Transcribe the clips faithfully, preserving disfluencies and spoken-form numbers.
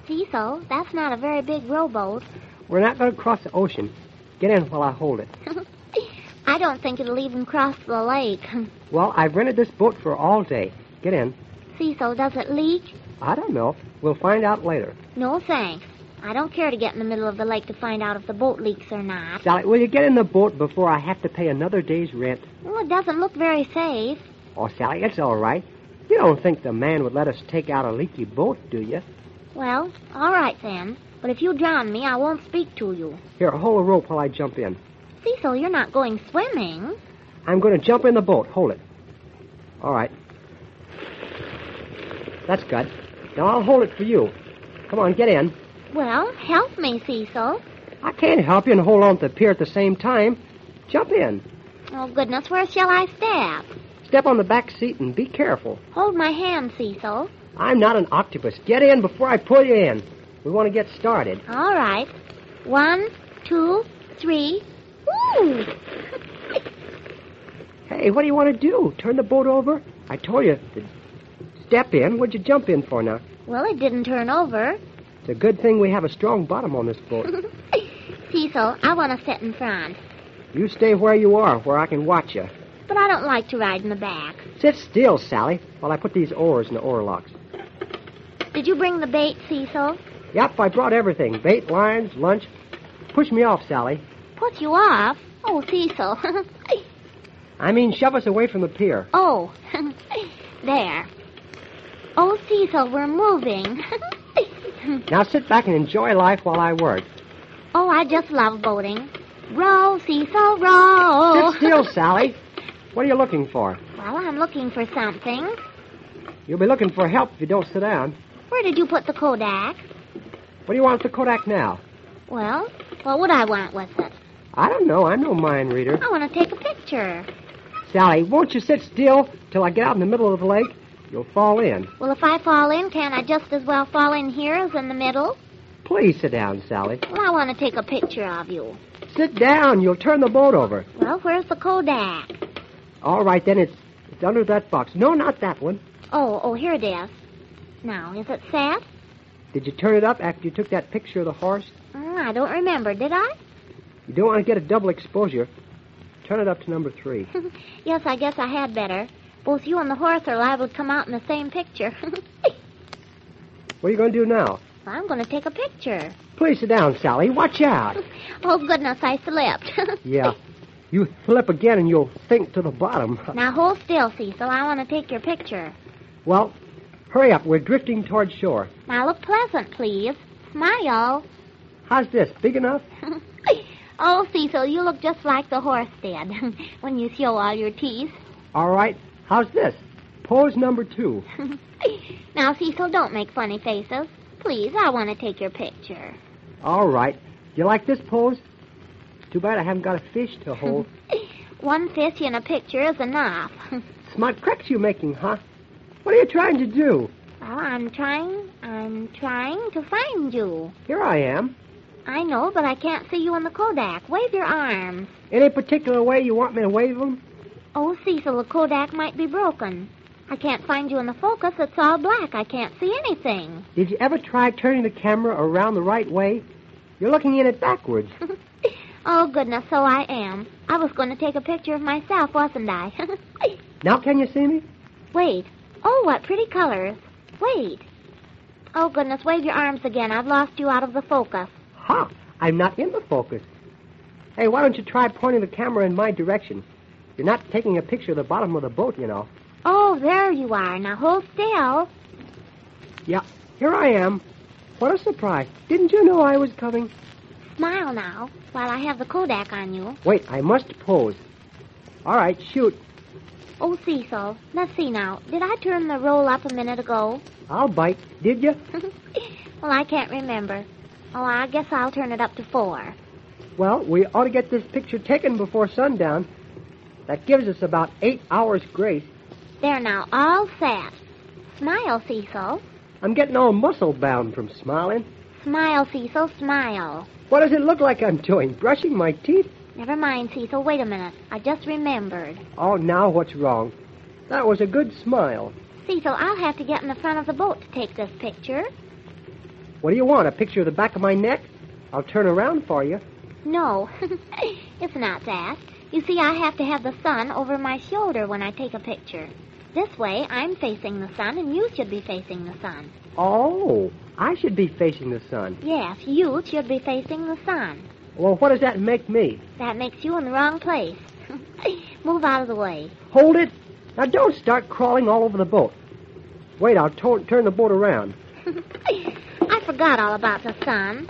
Cecil, that's not a very big rowboat. We're not going to cross the ocean. Get in while I hold it. I don't think it'll even cross the lake. Well, I've rented this boat for all day. Get in. Cecil, does it leak? I don't know. We'll find out later. No, thanks. I don't care to get in the middle of the lake to find out if the boat leaks or not. Sally, will you get in the boat before I have to pay another day's rent? Well, it doesn't look very safe. Oh, Sally, it's all right. You don't think the man would let us take out a leaky boat, do you? Well, all right then. But if you drown me, I won't speak to you. Here, hold a rope while I jump in. Cecil, you're not going swimming. I'm going to jump in the boat. Hold it. All right. That's good. Now I'll hold it for you. Come on, get in. Well, help me, Cecil. I can't help you and hold on to the pier at the same time. Jump in. Oh, goodness, where shall I step? Step on the back seat and be careful. Hold my hand, Cecil. I'm not an octopus. Get in before I pull you in. We want to get started. All right. One, two, three. Woo! Hey, what do you want to do? Turn the boat over? I told you to step in. What'd you jump in for now? Well, it didn't turn over. It's a good thing we have a strong bottom on this boat. Cecil, I want to sit in front. You stay where you are, where I can watch you. But I don't like to ride in the back. Sit still, Sally, while I put these oars in the oar locks. Did you bring the bait, Cecil? Yep, I brought everything. Bait, lines, lunch. Push me off, Sally. Put you off? Oh, Cecil. I mean, shove us away from the pier. Oh, there. Oh, Cecil, we're moving. Now sit back and enjoy life while I work. Oh, I just love boating. Row, Cecil, row. Sit still, Sally. What are you looking for? Well, I'm looking for something. You'll be looking for help if you don't sit down. Where did you put the Kodak? What do you want with the Kodak now? Well, what would I want with it? I don't know. I'm no mind reader. I want to take a picture. Sally, won't you sit still till I get out in the middle of the lake? You'll fall in. Well, if I fall in, can't I just as well fall in here as in the middle? Please sit down, Sally. Well, I want to take a picture of you. Sit down. You'll turn the boat over. Well, where's the Kodak? All right, then. It's, it's under that box. No, not that one. Oh, oh, here it is. Now, is it set? Did you turn it up after you took that picture of the horse? Oh, I don't remember, did I? You don't want to get a double exposure. Turn it up to number three. Yes, I guess I had better. Both you and the horse are liable to come out in the same picture. What are you going to do now? I'm going to take a picture. Please sit down, Sally. Watch out. Oh, goodness, I slipped. Yeah. You slip again and you'll sink to the bottom. Now, hold still, Cecil. I want to take your picture. Well, hurry up. We're drifting toward shore. Now, look pleasant, please. Smile. How's this? Big enough? Oh, Cecil, you look just like the horse did when you show all your teeth. All right. How's this? Pose number two. Now, Cecil, don't make funny faces. Please, I want to take your picture. All right. Do you like this pose? Too bad I haven't got a fish to hold. One fish in a picture is enough. Smart cracks you making, huh? What are you trying to do? Well, I'm trying, I'm trying to find you. Here I am. I know, but I can't see you in the Kodak. Wave your arms. Any particular way you want me to wave them? Oh, Cecil, the Kodak might be broken. I can't find you in the focus. It's all black. I can't see anything. Did you ever try turning the camera around the right way? You're looking in it backwards. Oh, goodness, so I am. I was going to take a picture of myself, wasn't I? Now can you see me? Wait. Oh, what pretty colors. Wait. Oh, goodness, wave your arms again. I've lost you out of the focus. Ha! I'm not in the focus. Hey, why don't you try pointing the camera in my direction? You're not taking a picture of the bottom of the boat, you know. Oh, there you are. Now hold still. Yeah, here I am. What a surprise. Didn't you know I was coming? Smile now, while I have the Kodak on you. Wait, I must pose. All right, shoot. Oh, Cecil, let's see now. Did I turn the roll up a minute ago? I'll bite. Did you? Well, I can't remember. Oh, I guess I'll turn it up to four. Well, we ought to get this picture taken before sundown. That gives us about eight hours grace. There now, all set. Smile, Cecil. I'm getting all muscle-bound from smiling. Smile, Cecil, smile. What does it look like I'm doing? Brushing my teeth? Never mind, Cecil. Wait a minute. I just remembered. Oh, now what's wrong? That was a good smile. Cecil, I'll have to get in the front of the boat to take this picture. What do you want, a picture of the back of my neck? I'll turn around for you. No, it's not that. You see, I have to have the sun over my shoulder when I take a picture. This way, I'm facing the sun, and you should be facing the sun. Oh, I should be facing the sun. Yes, you should be facing the sun. Well, what does that make me? That makes you in the wrong place. Move out of the way. Hold it. Now, don't start crawling all over the boat. Wait, I'll to- turn the boat around. I forgot all about the sun.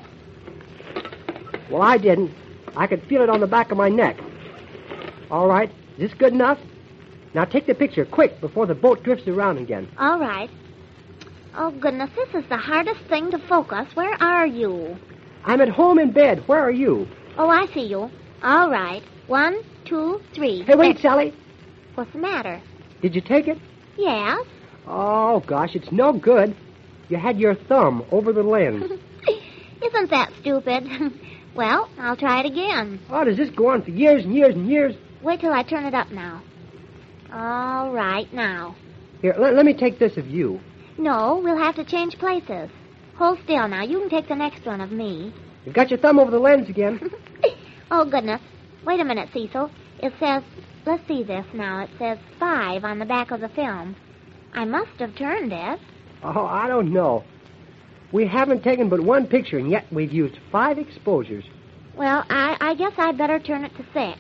Well, I didn't. I could feel it on the back of my neck. All right. Is this good enough? Now take the picture, quick, before the boat drifts around again. All right. Oh, goodness, this is the hardest thing to focus. Where are you? I'm at home in bed. Where are you? Oh, I see you. All right. One, two, three. Hey, wait, Sally. What's the matter? Did you take it? Yes. Oh, gosh, it's no good. You had your thumb over the lens. Isn't that stupid? Well, I'll try it again. Oh, does this go on for years and years and years? Wait till I turn it up now. All right, now. Here, let, let me take this of you. No, we'll have to change places. Hold still now. You can take the next one of me. You've got your thumb over the lens again. Oh, goodness. Wait a minute, Cecil. It says, let's see this now. It says five on the back of the film. I must have turned it. Oh, I don't know. We haven't taken but one picture, and yet we've used five exposures. Well, I, I guess I'd better turn it to six.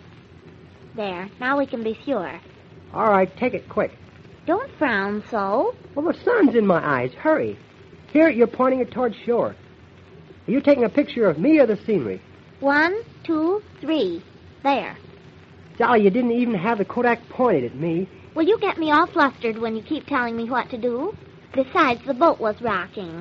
There. Now we can be sure. All right, take it quick. Don't frown so. Well, the sun's in my eyes. Hurry. Here, you're pointing it towards shore. Are you taking a picture of me or the scenery? One, two, three. There. Sally, you didn't even have the Kodak pointed at me. Well, you get me all flustered when you keep telling me what to do. Besides, the boat was rocking.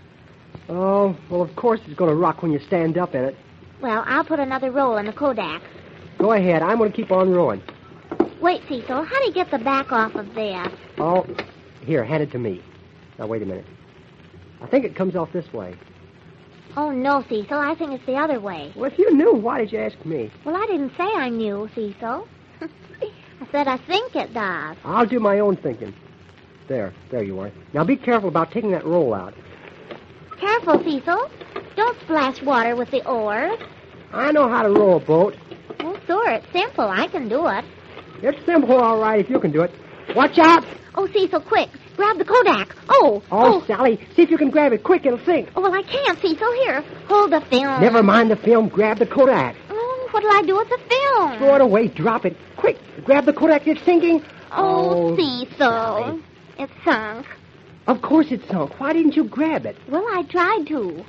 Oh, well, of course it's going to rock when you stand up in it. Well, I'll put another roll in the Kodak. Go ahead. I'm going to keep on rowing. Wait, Cecil. How do you get the back off of this? Oh, here, hand it to me. Now, wait a minute. I think it comes off this way. Oh, no, Cecil. I think it's the other way. Well, if you knew, why did you ask me? Well, I didn't say I knew, Cecil. I said I think it does. I'll do my own thinking. There, there you are. Now, be careful about taking that roll out. Careful, Cecil. Don't splash water with the oars. I know how to row a boat. Oh, sure, it's simple. I can do it. It's simple, all right, if you can do it. Watch out! Oh, Cecil, quick. Grab the Kodak. Oh, Oh, Sally, see if you can grab it. Quick, it'll sink. Oh, well, I can't, Cecil. Here, hold the film. Never mind the film. Grab the Kodak. Oh, what'll I do with the film? Throw it away. Drop it. Quick, grab the Kodak. It's sinking. Oh, Oh, Cecil. Sally. It sunk. Of course it sunk. Why didn't you grab it? Well, I tried to.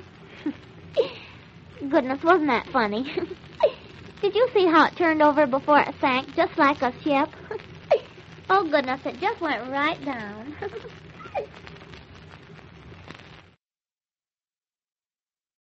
Goodness, wasn't that funny? Did you see how it turned over before it sank, just like a ship? Oh, goodness, it just went right down.